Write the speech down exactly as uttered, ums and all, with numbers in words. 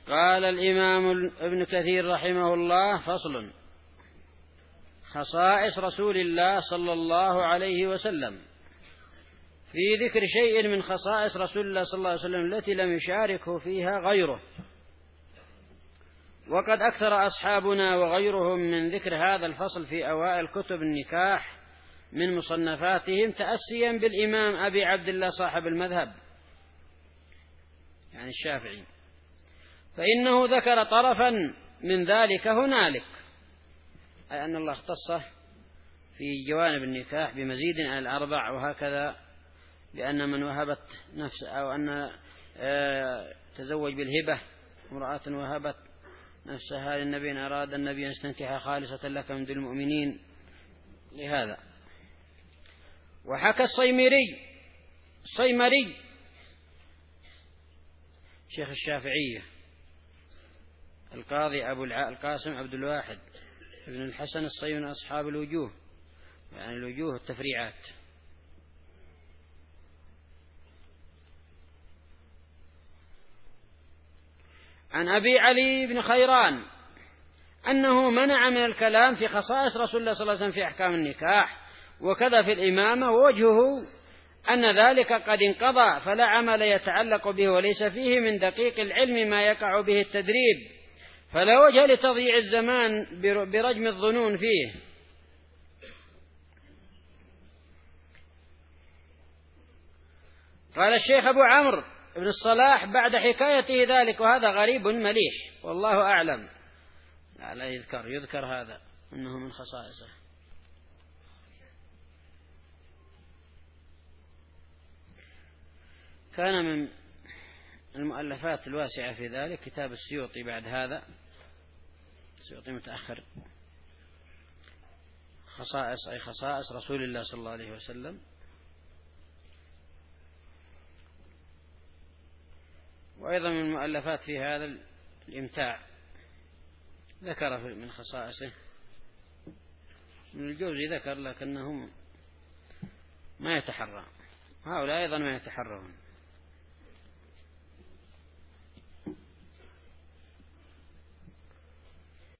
قال الإمام ابن كثير رحمه الله: فصل: خصائص رسول الله صلى الله عليه وسلم. في ذكر شيء من خصائص رسول الله صلى الله عليه وسلم التي لم يشاركه فيها غيره. وقد أكثر أصحابنا وغيرهم من ذكر هذا الفصل في أوائل كتب النكاح من مصنفاتهم، تأسيا بالإمام أبي عبد الله صاحب المذهب يعني الشافعي، فإنه ذكر طرفا من ذلك هنالك، أي أن الله اختصه في جوانب النكاح بمزيد عن الأربع، وهكذا لأن من وهبت نفس أو أن تزوج بالهبة امرأة وهبت نفسها للنبي إن أراد النبي أن يستنكحها خالصة لك من دون المؤمنين لهذا. وحكى الصيمري الصيمري شيخ الشافعية القاضي أبو القاسم عبد الواحد ابن الحسن الصيمري من أصحاب الوجوه، يعني الوجوه التفريعات، عن أبي علي بن خيران أنه منع من الكلام في خصائص رسول الله صلى الله عليه وسلم في أحكام النكاح وكذا في الإمامة، ووجهه أن ذلك قد انقضى، فلا عمل يتعلق به وليس فيه من دقيق العلم ما يقع به التدريب، فلا وجه لتضييع الزمان برجم الظنون فيه. قال الشيخ أبو عمرو ابن الصلاح بعد حكايته ذلك: وهذا غريب مليح والله أعلم. لا يذكر يذكر هذا أنه من خصائصه. كان من المؤلفات الواسعة في ذلك كتاب السيوطي بعد هذا، السيوطي متأخر، خصائص أي خصائص رسول الله صلى الله عليه وسلم. وأيضا من المؤلفات في هذا الإمتاع ذكر من خصائصه، من الجوزي ذكر لكنهم ما يتحرى، هؤلاء أيضا ما يتحرون.